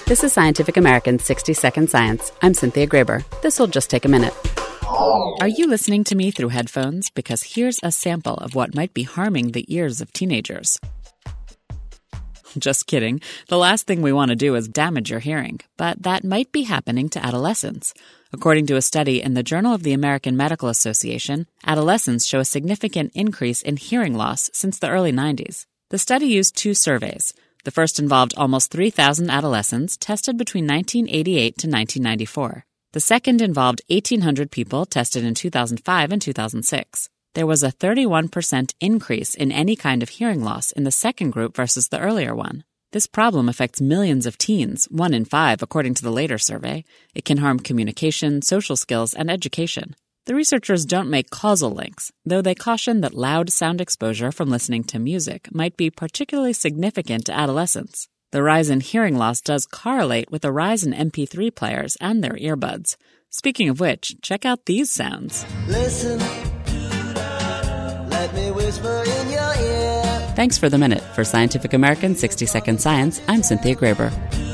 This is Scientific American's 60-Second Science. I'm Cynthia Graber. This'll just take a minute. Are you listening to me through headphones? Because here's a sample of what might be harming the ears of teenagers. Just kidding. The last thing we want to do is damage your hearing, but that might be happening to adolescents. According to a study in the Journal of the American Medical Association, adolescents show a significant increase in hearing loss since the early 90s. The study used 2 surveys. The first involved almost 3,000 adolescents tested between 1988 to 1994. The second involved 1,800 people tested in 2005 and 2006. There was a 31% increase in any kind of hearing loss in the second group versus the earlier one. This problem affects millions of teens, 1 in 5 according to the later survey. It can harm communication, social skills, and education. The researchers don't make causal links, though they caution that loud sound exposure from listening to music might be particularly significant to adolescents. The rise in hearing loss does correlate with a rise in MP3 players and their earbuds. Speaking of which, check out these sounds. Listen, let me whisper in your ear. Thanks for the minute. For Scientific American 60-Second Science, I'm Cynthia Graber.